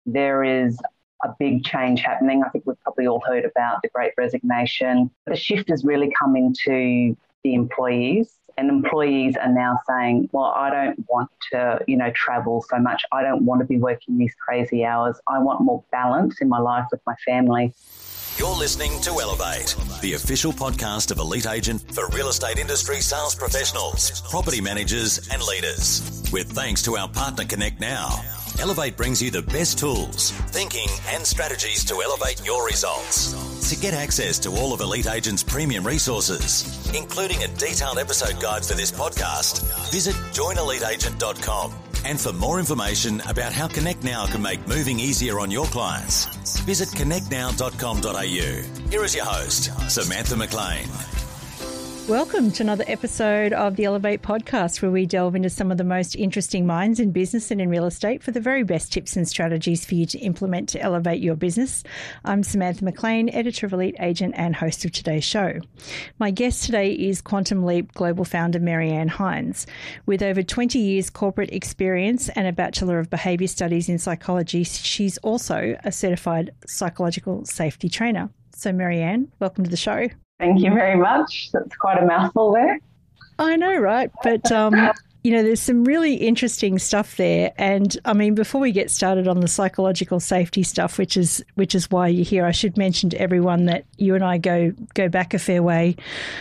there is a big change happening. I think we've probably all heard about the Great Resignation. The shift has really come into the employees, and employees are now saying, well, I don't want to, travel so much. I don't want to be working these crazy hours. I want more balance in my life with my family. You're listening to Elevate, the official podcast of Elite Agent for real estate industry sales professionals, property managers and leaders. With thanks to our partner Connect Now, Elevate brings you the best tools, thinking and strategies to elevate your results. To get access to all of Elite Agent's premium resources, including a detailed episode guide for this podcast, visit joineliteagent.com. And for more information about how Connect Now can make moving easier on your clients, visit connectnow.com.au. Here is your host, Samantha McLean. Welcome to another episode of the Elevate podcast, where we delve into some of the most interesting minds in business and in real estate for the very best tips and strategies for you to implement to elevate your business. I'm Samantha McLean, editor of Elite Agent and host of today's show. My guest today is Quantum Leap global founder Marianne Hines. With over 20 years corporate experience and a Bachelor of Behaviour Studies in Psychology, she's also a certified psychological safety trainer. So Marianne, welcome to the show. Thank you very much. That's quite a mouthful there. I know, right? But, there's some really interesting stuff there. And, before we get started on the psychological safety stuff, which is why you're here, I should mention to everyone that you and I go back a fair way.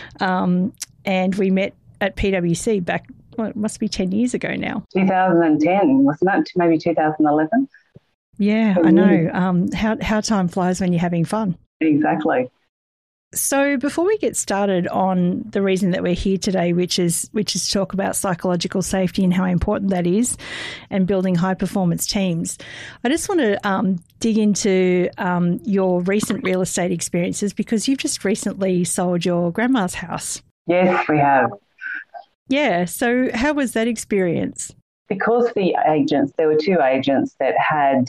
And we met at PwC back, it must be 10 years ago now. 2010, wasn't it? Maybe 2011. Yeah, I know. How time flies when you're having fun. Exactly. So before we get started on the reason that we're here today, which is to talk about psychological safety and how important that is and building high performance teams, I just want to dig into your recent real estate experiences, because you've just recently sold your grandma's house. Yes, we have. Yeah. So how was that experience? Because there were two agents that had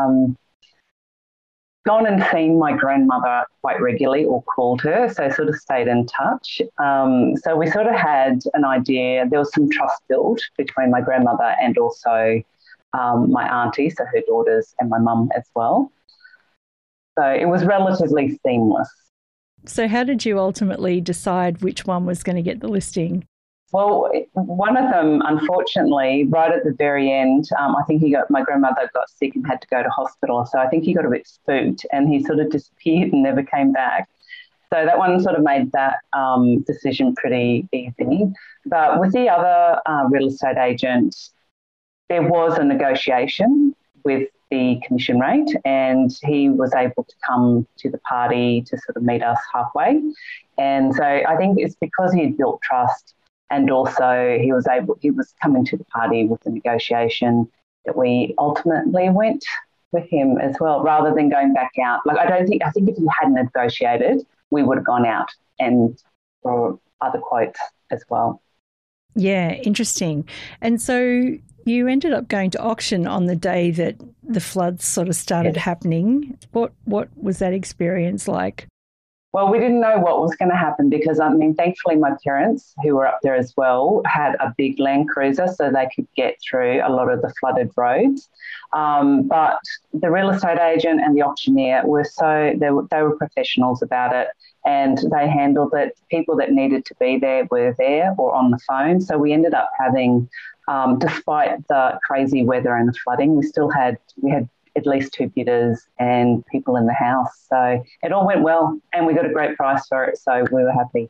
gone and seen my grandmother quite regularly, or called her, so sort of stayed in touch. So we sort of had an idea. There was some trust built between my grandmother and also my auntie, so her daughters, and my mum as well. So it was relatively seamless. So how did you ultimately decide which one was going to get the listing? Well, one of them, unfortunately, right at the very end, I think my grandmother got sick and had to go to hospital. So I think he got a bit spooked and he sort of disappeared and never came back. So that one sort of made that decision pretty easy. But with the other real estate agent, there was a negotiation with the commission rate, and he was able to come to the party to sort of meet us halfway. And so I think it's because he had built trust, and also he was coming to the party with the negotiation, that we ultimately went with him as well, rather than going back out. I think if he hadn't negotiated, we would have gone out and for other quotes as well. Yeah, interesting. And so you ended up going to auction on the day that the floods sort of started happening. What was that experience like? Well, we didn't know what was going to happen because, thankfully my parents, who were up there as well, had a big Land Cruiser so they could get through a lot of the flooded roads. But the real estate agent and the auctioneer they were professionals about it, and they handled it. People that needed to be there were there or on the phone. So we ended up having, despite the crazy weather and the flooding, we had at least two bidders and people in the house. So it all went well and we got a great price for it, so we were happy.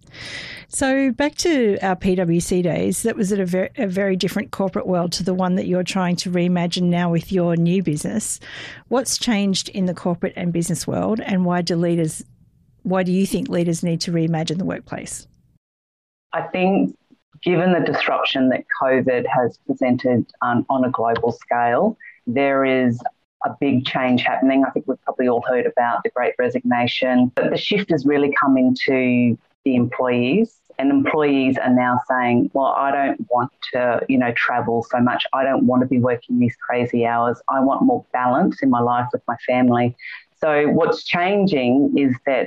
So back to our PwC days, that was at a very different corporate world to the one that you're trying to reimagine now with your new business. What's changed in the corporate and business world, and why do you think leaders need to reimagine the workplace? I think given the disruption that COVID has presented on a global scale, there is a big change happening. I think we've probably all heard about the Great Resignation. But the shift has really come into the employees, and employees are now saying, well, I don't want to, travel so much. I don't want to be working these crazy hours. I want more balance in my life with my family. So what's changing is that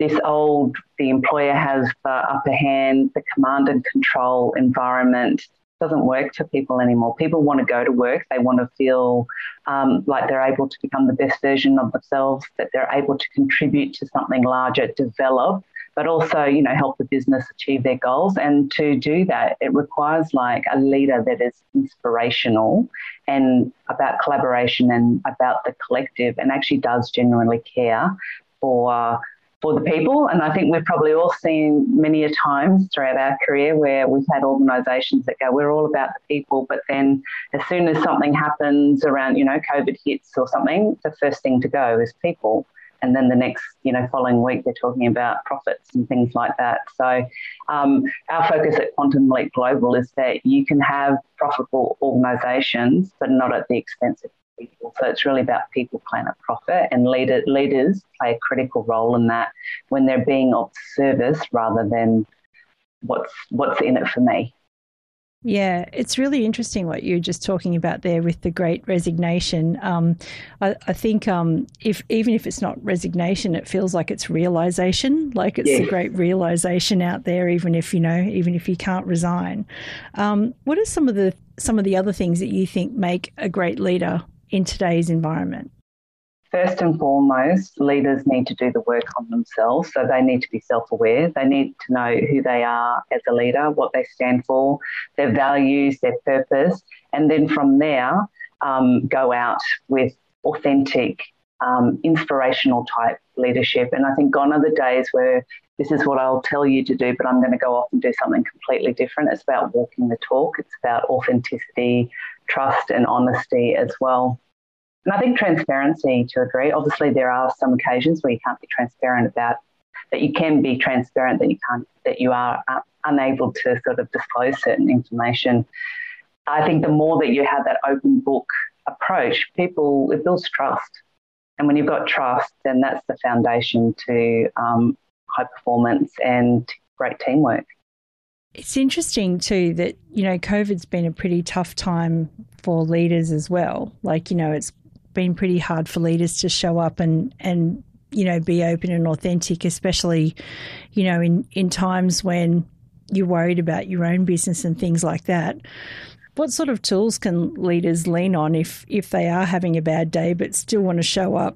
the employer has the upper hand, the command and control environment doesn't work for people anymore. People want to go to work. They want to feel like they're able to become the best version of themselves, that they're able to contribute to something larger, develop, but also, help the business achieve their goals. And to do that, it requires like a leader that is inspirational and about collaboration and about the collective, and actually does genuinely care for the people. And I think we've probably all seen many a times throughout our career where we've had organisations that go, we're all about the people, but then as soon as something happens around, COVID hits or something, the first thing to go is people. And then the next, following week, they're talking about profits and things like that. So our focus at Quantum Leap Global is that you can have profitable organisations, but not at the expense of people. So it's really about people, planet, profit, and leaders play a critical role in that when they're being of service rather than what's in it for me. Yeah, it's really interesting what you're just talking about there with the Great Resignation. I think even if it's not resignation, it feels like it's realization. Like it's the great realization out there, even if you can't resign. What are some of the other things that you think make a great leader in today's environment? First and foremost, leaders need to do the work on themselves. So they need to be self-aware. They need to know who they are as a leader, what they stand for, their values, their purpose. And then from there, go out with authentic, inspirational type leadership. And I think gone are the days where this is what I'll tell you to do, but I'm going to go off and do something completely different. It's about walking the talk. It's about authenticity, trust and honesty as well. And I think transparency, to agree. Obviously, there are some occasions where you can't be transparent about that. You can be transparent that you are unable to sort of disclose certain information. I think the more that you have that open book approach, it builds trust. And when you've got trust, then that's the foundation to high performance and great teamwork. It's interesting too that, COVID's been a pretty tough time for leaders as well. Like, it's been pretty hard for leaders to show up and be open and authentic, especially, in times when you're worried about your own business and things like that. What sort of tools can leaders lean on if they are having a bad day but still want to show up,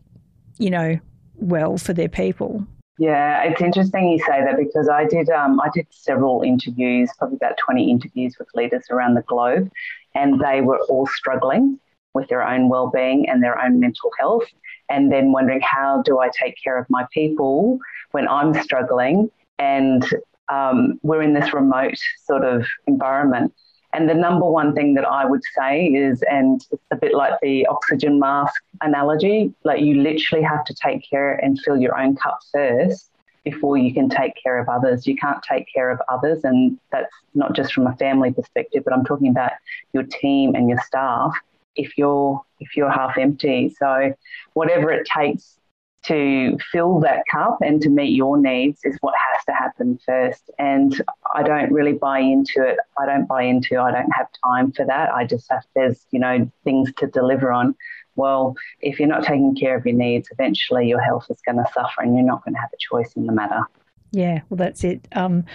well for their people? Yeah, it's interesting you say that because I did several interviews, probably about 20 interviews with leaders around the globe, and they were all struggling with their own well-being and their own mental health, and then wondering, how do I take care of my people when I'm struggling and we're in this remote sort of environment. And the number one thing that I would say is, and it's a bit like the oxygen mask analogy, like you literally have to take care and fill your own cup first before you can take care of others. You can't take care of others, and that's not just from a family perspective, but I'm talking about your team and your staff if you're half empty. So whatever it takes to fill that cup and to meet your needs is what has to happen first. And I don't really buy into it. I don't have time for that. I just have, there's, things to deliver on. Well, if you're not taking care of your needs, eventually your health is going to suffer and you're not going to have a choice in the matter. Yeah, well, that's it.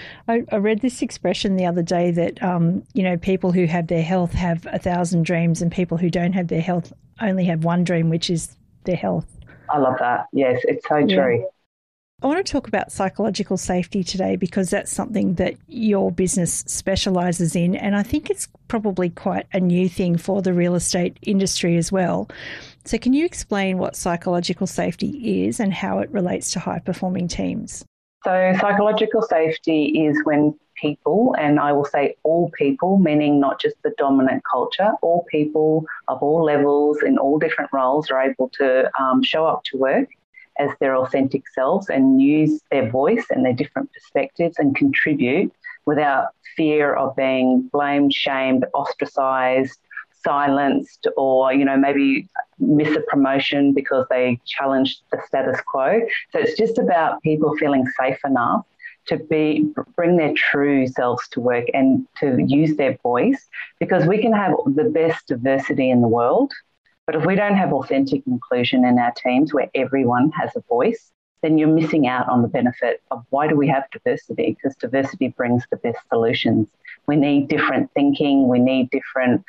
I read this expression the other day that, people who have their health have 1,000 dreams and people who don't have their health only have one dream, which is their health. I love that. Yes, it's so true. I want to talk about psychological safety today because that's something that your business specialises in, and I think it's probably quite a new thing for the real estate industry as well. So can you explain what psychological safety is and how it relates to high-performing teams? So psychological safety is when people, and I will say all people, meaning not just the dominant culture, all people of all levels in all different roles are able to show up to work as their authentic selves and use their voice and their different perspectives and contribute without fear of being blamed, shamed, ostracised, silenced, or, maybe miss a promotion because they challenged the status quo. So it's just about people feeling safe enough to bring their true selves to work and to use their voice, because we can have the best diversity in the world, but if we don't have authentic inclusion in our teams where everyone has a voice, then you're missing out on the benefit of why do we have diversity? Because diversity brings the best solutions. We need different thinking. We need different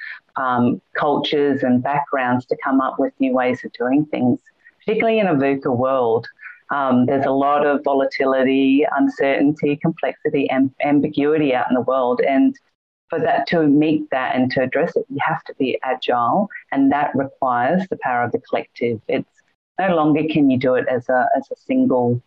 cultures and backgrounds to come up with new ways of doing things, particularly in a VUCA world. There's a lot of volatility, uncertainty, complexity, and ambiguity out in the world. And for that to meet that and to address it, you have to be agile, and that requires the power of the collective. It's no longer can you do it as a single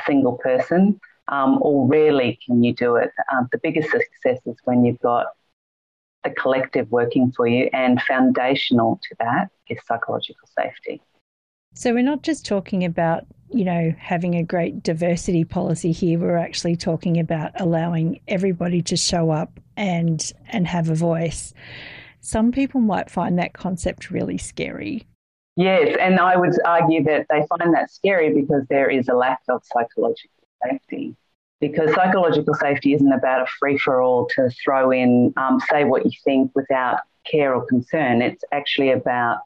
person, or rarely can you do it. The biggest success is when you've got the collective working for you, and foundational to that is psychological safety. So we're not just talking about, having a great diversity policy here. We're actually talking about allowing everybody to show up and have a voice. Some people might find that concept really scary. Yes, and I would argue that they find that scary because there is a lack of psychological safety. Because psychological safety isn't about a free-for-all to throw in, say what you think without care or concern. It's actually about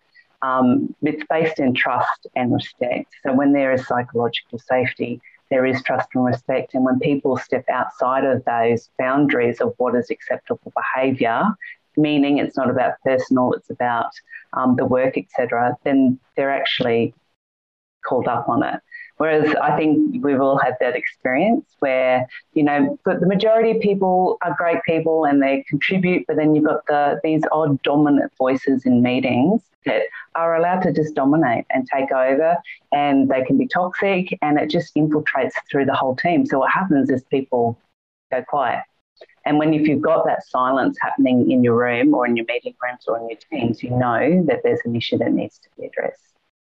it's based in trust and respect. So when there is psychological safety, there is trust and respect. And when people step outside of those boundaries of what is acceptable behaviour, meaning it's not about personal, it's about the work, etc., then they're actually called up on it. Whereas I think we've all had that experience where, but the majority of people are great people and they contribute, but then you've got these odd dominant voices in meetings that are allowed to just dominate and take over, and they can be toxic, and it just infiltrates through the whole team. So what happens is people go quiet. And if you've got that silence happening in your room or in your meeting rooms or in your teams, you know that there's an issue that needs to be addressed.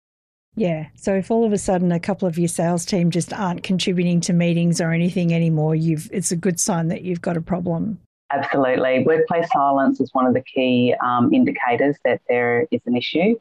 Yeah. So if all of a sudden a couple of your sales team just aren't contributing to meetings or anything anymore, it's a good sign that you've got a problem. Absolutely. Workplace silence is one of the key indicators that there is an issue.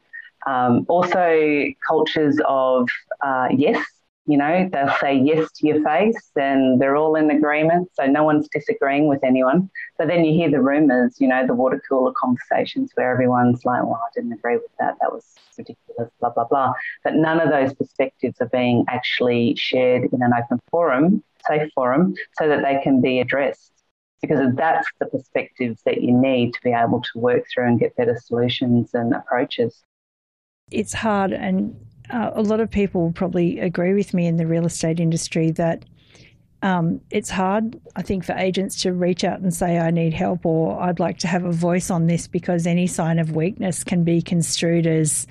Also, cultures of yes, they'll say yes to your face and they're all in agreement, so no one's disagreeing with anyone. But then you hear the rumours, the water cooler conversations where everyone's like, well, I didn't agree with that. That was ridiculous, blah, blah, blah. But none of those perspectives are being actually shared in an open forum, safe forum, so that they can be addressed. Because that's the perspectives that you need to be able to work through and get better solutions and approaches. It's hard, and a lot of people probably agree with me in the real estate industry that it's hard, I think, for agents to reach out and say, I need help or I'd like to have a voice on this, because any sign of weakness can be construed as,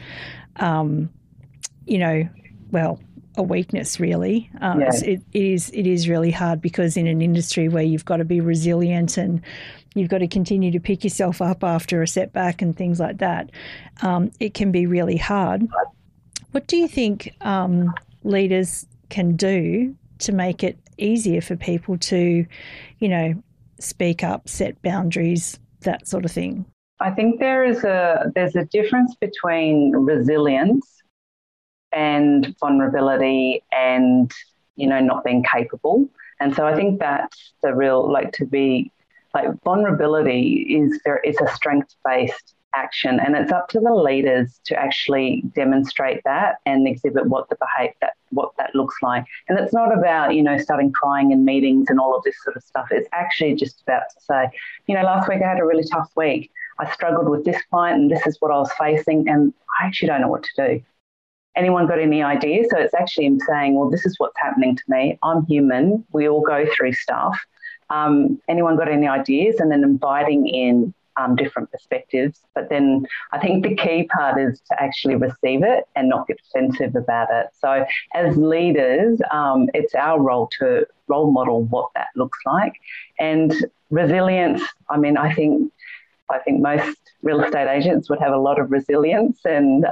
a weakness, really. It is really hard, because in an industry where you've got to be resilient and you've got to continue to pick yourself up after a setback and things like that, it can be really hard. What do you think leaders can do to make it easier for people to, speak up, set boundaries, that sort of thing? I think there's a difference between resilience and vulnerability and, not being capable. And so I think that's the real, vulnerability is a strength-based action, and it's up to the leaders to actually demonstrate that and exhibit what that looks like. And it's not about starting crying in meetings and all of this sort of stuff. It's actually just about to say, last week I had a really tough week. I struggled with this client and this is what I was facing, and I actually don't know what to do. Anyone got any ideas? So it's actually saying, well, this is what's happening to me. I'm human. We all go through stuff. Anyone got any ideas? And then inviting in different perspectives. But then I think the key part is to actually receive it and not get defensive about it. So as leaders, it's our role to role model what that looks like. And resilience, I think most real estate agents would have a lot of resilience, and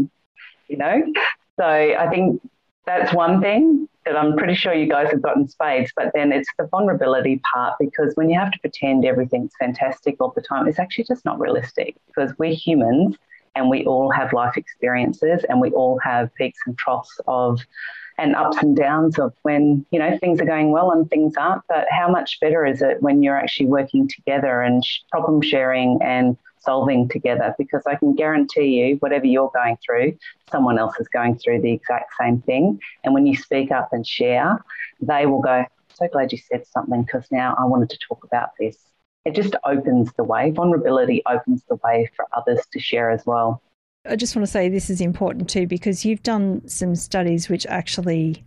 so I think that's one thing that I'm pretty sure you guys have got in spades. But then it's the vulnerability part, because when you have to pretend everything's fantastic all the time, it's actually just not realistic, because we're humans and we all have life experiences and we all have peaks and troughs and ups and downs of when, things are going well and things aren't. But how much better is it when you're actually working together and problem sharing and solving together, because I can guarantee you whatever you're going through, someone else is going through the exact same thing. And when you speak up and share, they will go, so glad you said something, because now I wanted to talk about this. It just opens the way. Vulnerability opens the way for others to share as well. I just want to say this is important too, because you've done some studies which actually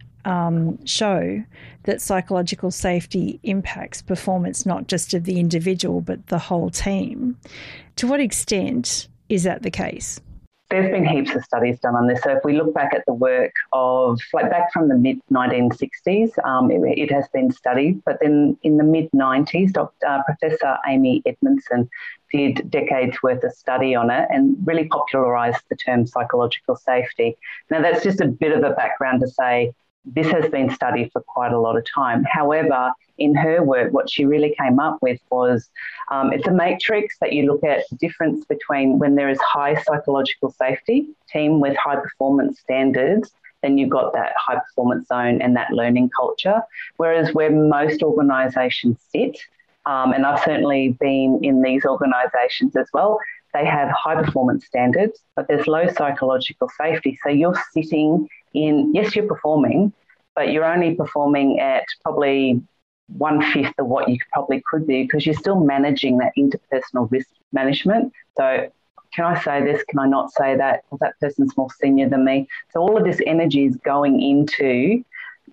show that psychological safety impacts performance not just of the individual but the whole team. To what extent is that the case? There's been heaps of studies done on this. So if we look back at the work of, like back from the mid-1960s, it has been studied. But then in the mid-90s, Professor Amy Edmondson did decades worth of study on it and really popularised the term psychological safety. Now, that's just a bit of a background to say this has been studied for quite a lot of time. However, in her work, what she really came up with was it's a matrix that you look at the difference between when there is high psychological safety, team with high performance standards, then you've got that high performance zone and that learning culture. Whereas where most organisations sit, and I've certainly been in these organisations as well, they have high performance standards, but there's low psychological safety. So you're sitting in, yes, you're performing, but you're only performing at probably 1/5 of what you probably could be, because you're still managing that interpersonal risk management. So can I say this? Can I not say that? Well, that person's more senior than me. So all of this energy is going into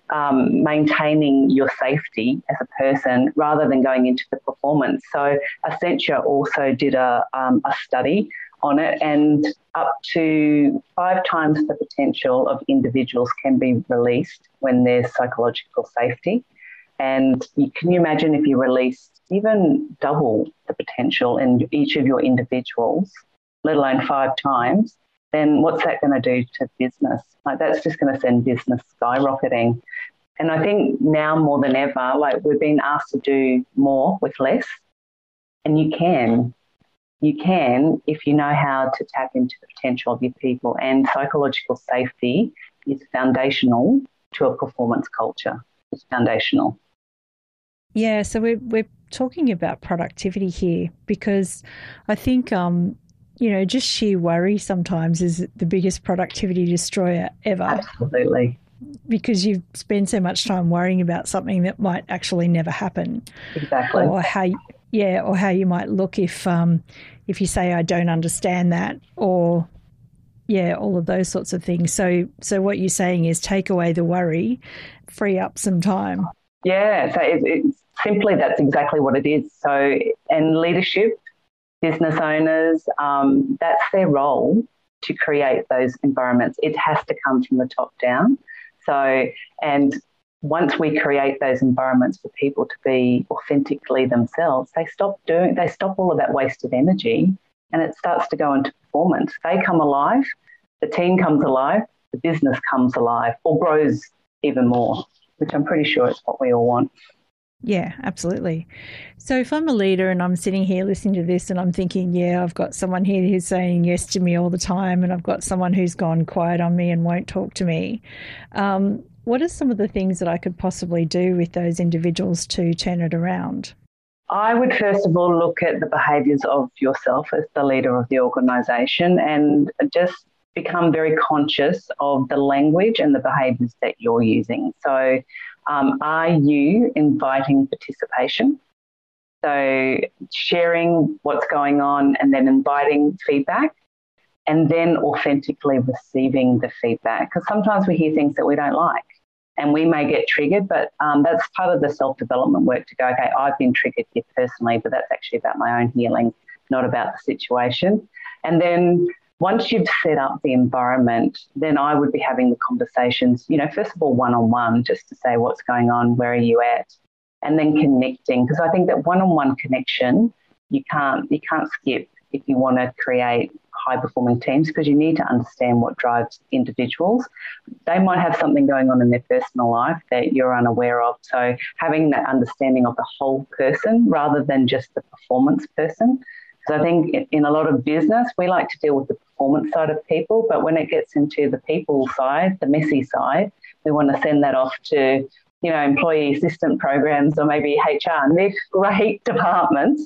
maintaining your safety as a person rather than going into the performance. So Accenture also did a study on it, and up to 5 times the potential of individuals can be released when there's psychological safety. And can you imagine if you released even double the potential in each of your individuals, let alone 5 times, then what's that going to do to business? Like, that's just going to send business skyrocketing. And I think now more than ever, like, we're being asked to do more with less. And you can if you know how to tap into the potential of your people. And psychological safety is foundational to a performance culture. It's foundational. Yeah, so we're talking about productivity here, because I think just sheer worry sometimes is the biggest productivity destroyer ever. Absolutely. Because you spend so much time worrying about something that might actually never happen. Exactly. Or how you might look if you say, I don't understand that, or all of those sorts of things. So what you're saying is take away the worry, free up some time. Yeah, so it's simply, that's exactly what it is. So, and leadership, business owners, that's their role, to create those environments. It has to come from the top down. So, and once we create those environments for people to be authentically themselves, they stop all of that wasted energy, and it starts to go into performance. They come alive, the team comes alive, the business comes alive, or grows even more, which I'm pretty sure is what we all want. Yeah, absolutely. So if I'm a leader and I'm sitting here listening to this and I'm thinking, I've got someone here who's saying yes to me all the time, and I've got someone who's gone quiet on me and won't talk to me, what are some of the things that I could possibly do with those individuals to turn it around? I would first of all look at the behaviours of yourself as the leader of the organisation, and just become very conscious of the language and the behaviours that you're using. So are you inviting participation? So sharing what's going on, and then inviting feedback, and then authentically receiving the feedback. Because sometimes we hear things that we don't like, and we may get triggered, but that's part of the self-development work, to go, okay, I've been triggered here personally, but that's actually about my own healing, not about the situation. And then once you've set up the environment, then I would be having the conversations, first of all, one-on-one, just to say what's going on, where are you at, and then connecting. Because I think that one-on-one connection, you can't skip if you want to create high-performing teams, because you need to understand what drives individuals. They might have something going on in their personal life that you're unaware of. So having that understanding of the whole person rather than just the performance person. So I think in a lot of business, we like to deal with the performance side of people, but when it gets into the people side, the messy side, we want to send that off to, employee assistant programs or maybe HR, and they're great departments.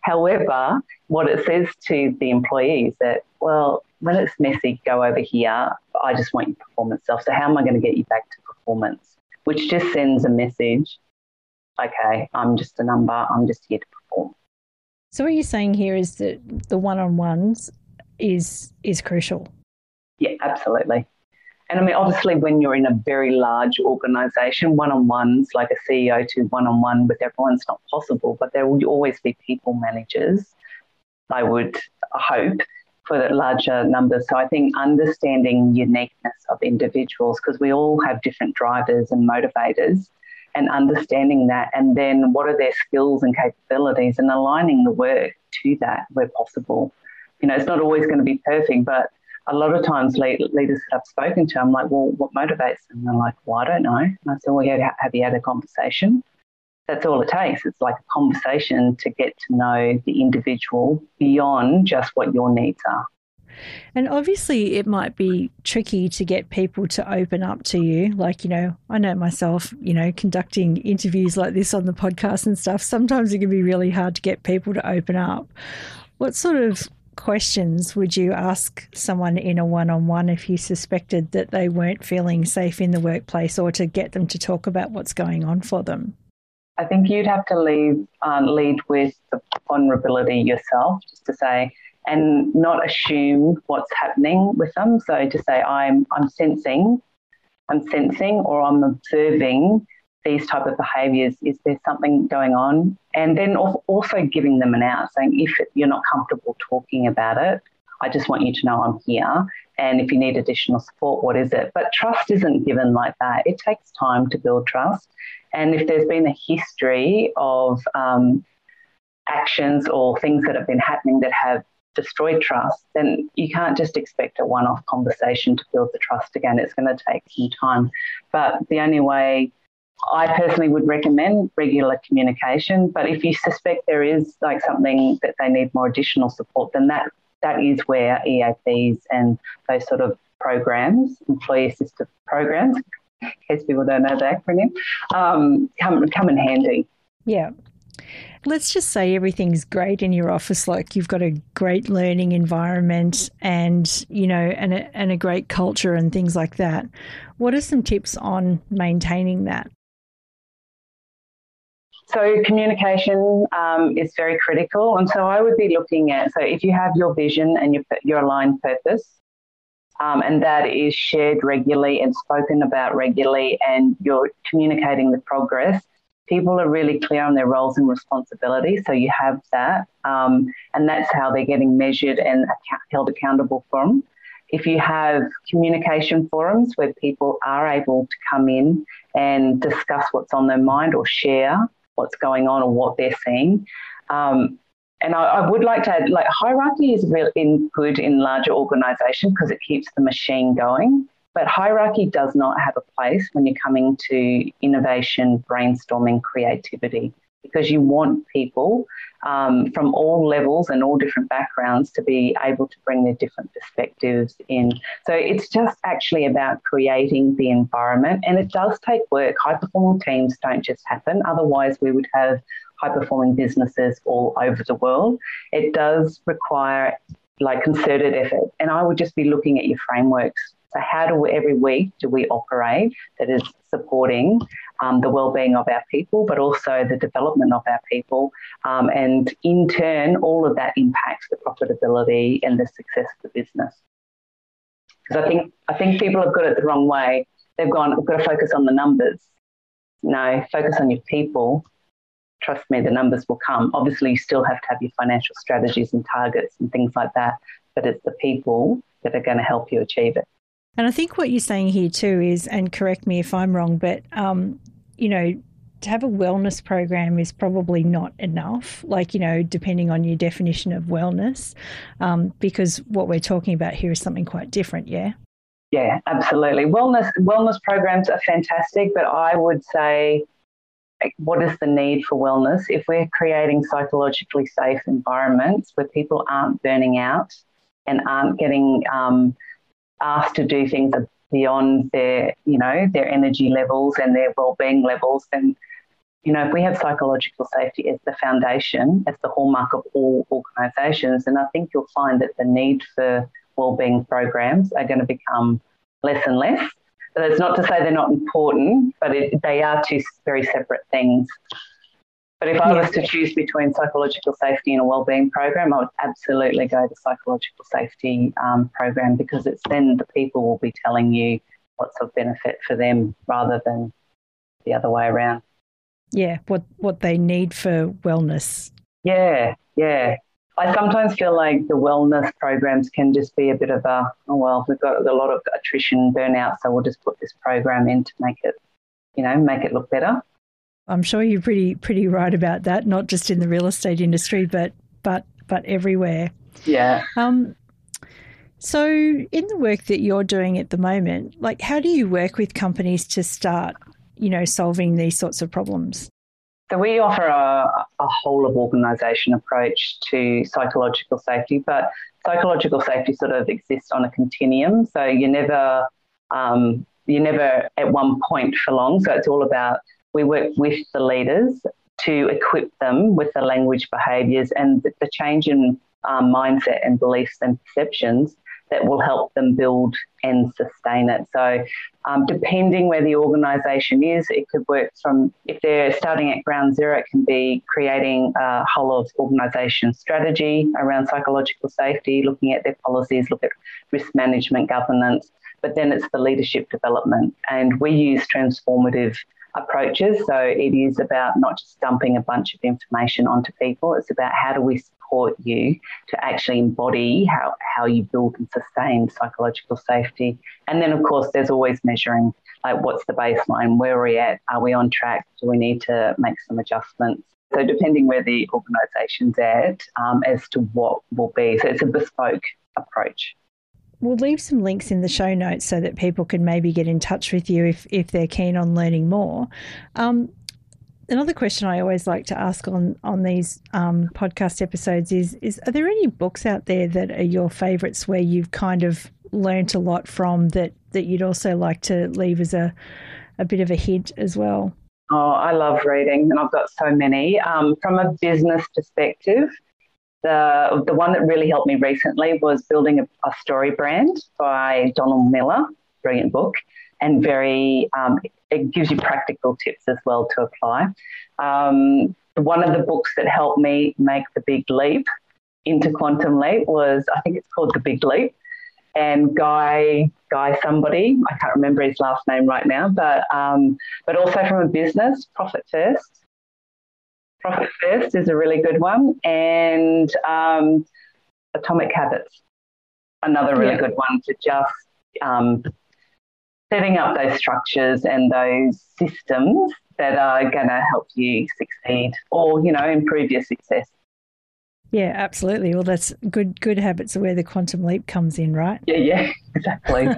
However, what it says to the employees that, well, when it's messy, go over here. I just want your performance self. So how am I going to get you back to performance? Which just sends a message, okay, I'm just a number. I'm just here to perform. So what you're saying here is that the one-on-ones is crucial. Yeah, absolutely. And I mean, obviously, when you're in a very large organisation, one-on-ones, like a CEO to one-on-one with everyone's not possible, but there will always be people managers, I would hope, for the larger numbers. So I think understanding uniqueness of individuals, because we all have different drivers and motivators, and understanding that, and then what are their skills and capabilities, and aligning the work to that where possible. You know, it's not always going to be perfect, but a lot of times leaders that I've spoken to, I'm like, well, what motivates them? And they're like, well, I don't know. And I said, well, have you had a conversation? That's all it takes. It's like a conversation to get to know the individual beyond just what your needs are. And obviously it might be tricky to get people to open up to you. Like, you know, I know myself, you know, conducting interviews like this on the podcast and stuff, sometimes it can be really hard to get people to open up. What sort of questions would you ask someone in a one-on-one if you suspected that they weren't feeling safe in the workplace, or to get them to talk about what's going on for them? I think you'd have to lead with the vulnerability yourself, just to say, and not assume what's happening with them. So to say, I'm sensing, or I'm observing these type of behaviours. Is there something going on? And then also giving them an out, saying, if you're not comfortable talking about it, I just want you to know I'm here. And if you need additional support, what is it? But trust isn't given like that. It takes time to build trust. And if there's been a history of actions or things that have been happening that have destroyed trust, then you can't just expect a one-off conversation to build the trust again. It's going to take some time. But the only way I personally would recommend regular communication. But if you suspect there is like something that they need more additional support, then that is where EAPs and those sort of programs, employee assisted programs, in case people don't know the acronym, come in handy. Yeah. Let's just say everything's great in your office, like you've got a great learning environment and, you know, and a great culture and things like that. What are some tips on maintaining that? So communication is very critical. And so I would be looking at, so if you have your vision and your aligned purpose, and that is shared regularly and spoken about regularly, and you're communicating the progress, people are really clear on their roles and responsibilities. So you have that, and that's how they're getting measured and held accountable for them. If you have communication forums where people are able to come in and discuss what's on their mind or share what's going on or what they're seeing. And I would like to add, like, hierarchy is really good in larger organisations because it keeps the machine going. But hierarchy does not have a place when you're coming to innovation, brainstorming, creativity, because you want people from all levels and all different backgrounds to be able to bring their different perspectives in. So it's just actually about creating the environment, and it does take work. High-performing teams don't just happen. Otherwise, we would have high-performing businesses all over the world. It does require like concerted effort, and I would just be looking at your frameworks. So every week do we operate that is supporting the well-being of our people, but also the development of our people, and in turn, all of that impacts the profitability and the success of the business. Because I think people have got it the wrong way. They've got to focus on the numbers. No, focus on your people. Trust me, the numbers will come. Obviously, you still have to have your financial strategies and targets and things like that, but it's the people that are going to help you achieve it. And I think what you're saying here too is, and correct me if I'm wrong, but, you know, to have a wellness program is probably not enough, like, you know, depending on your definition of wellness, because what we're talking about here is something quite different, yeah? Yeah, absolutely. Wellness programs are fantastic, but I would say, what is the need for wellness? If we're creating psychologically safe environments where people aren't burning out and aren't getting asked to do things beyond their energy levels and their well-being levels, then if we have psychological safety as the foundation, as the hallmark of all organisations, then I think you'll find that the need for wellbeing programs are going to become less and less. But that's not to say they're not important, but they are two very separate things. But if I was to choose between psychological safety and a wellbeing program, I would absolutely go the psychological safety program, because it's then the people will be telling you what's of benefit for them rather than the other way around. Yeah, what they need for wellness. Yeah. I sometimes feel like the wellness programs can just be a bit of we've got a lot of attrition, burnout, so we'll just put this program in to make it look better. I'm sure you're pretty right about that, not just in the real estate industry, but everywhere. Yeah. So in the work that you're doing at the moment, like, how do you work with companies to start, solving these sorts of problems? So we offer a whole of organisation approach to psychological safety, but psychological safety sort of exists on a continuum. So you're never at one point for long. So it's all about, we work with the leaders to equip them with the language, behaviours and the change in mindset and beliefs and perceptions that will help them build and sustain it. So depending where the organisation is, it could work from, if they're starting at ground zero, it can be creating a whole of organisation strategy around psychological safety, looking at their policies, look at risk management, governance, but then it's the leadership development. And we use transformative approaches. So it is about not just dumping a bunch of information onto people. It's about how do we support you to actually embody how you build and sustain psychological safety. And then, of course, there's always measuring, like, what's the baseline? Where are we at? Are we on track? Do we need to make some adjustments? So depending where the organisation's at, as to what will be. So it's a bespoke approach. We'll leave some links in the show notes so that people can maybe get in touch with you if they're keen on learning more. Another question I always like to ask on these podcast episodes is are there any books out there that are your favourites where you've kind of learnt a lot from that you'd also like to leave as a bit of a hint as well? Oh, I love reading, and I've got so many. From a business perspective, the one that really helped me recently was Building a Story Brand by Donald Miller. Brilliant book, and it gives you practical tips as well to apply. One of the books that helped me make the big leap into Quantum Leap was, I think it's called The Big Leap, and Guy somebody, I can't remember his last name right now, but also from a business, Profit First. Profit First is a really good one, and Atomic Habits, another really good one to just setting up those structures and those systems that are going to help you succeed or, improve your success. Yeah, absolutely. Well, that's good habits are where the Quantum Leap comes in, right? Yeah, exactly.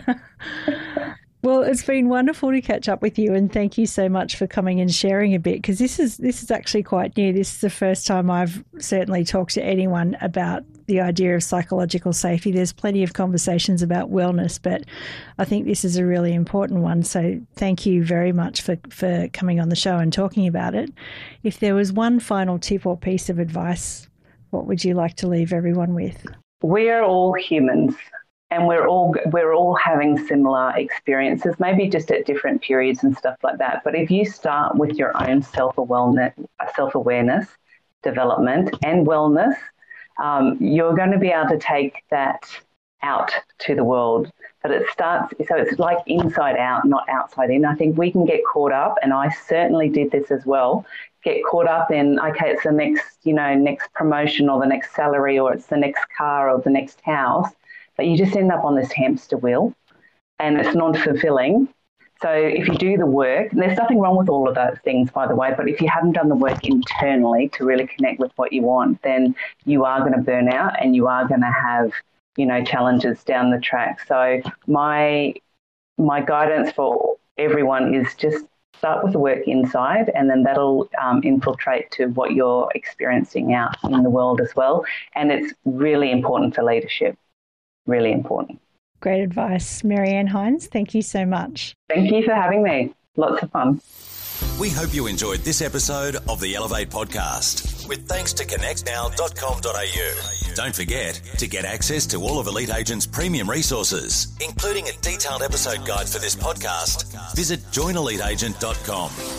Well, it's been wonderful to catch up with you, and thank you so much for coming and sharing a bit, because this is actually quite new. This is the first time I've certainly talked to anyone about the idea of psychological safety. There's plenty of conversations about wellness, but I think this is a really important one. So thank you very much for coming on the show and talking about it. If there was one final tip or piece of advice, what would you like to leave everyone with? We're all humans. And we're all having similar experiences, maybe just at different periods and stuff like that. But if you start with your own self-awareness, development and wellness, you're going to be able to take that out to the world. But it's like inside out, not outside in. I think we can get caught up, and I certainly did this as well, get caught up in, okay, it's the next promotion or the next salary or it's the next car or the next house. But you just end up on this hamster wheel, and it's non-fulfilling. So if you do the work, and there's nothing wrong with all of those things, by the way, but if you haven't done the work internally to really connect with what you want, then you are going to burn out and you are going to have, challenges down the track. So my guidance for everyone is just start with the work inside, and then that'll infiltrate to what you're experiencing out in the world as well. And it's really important for leadership. Really important. Great advice. Marianne Hines, thank you so much. Thank you for having me. Lots of fun. We hope you enjoyed this episode of the Elevate podcast, with thanks to connectnow.com.au. Don't forget to get access to all of Elite Agent's premium resources, including a detailed episode guide for this podcast. Visit joineliteagent.com.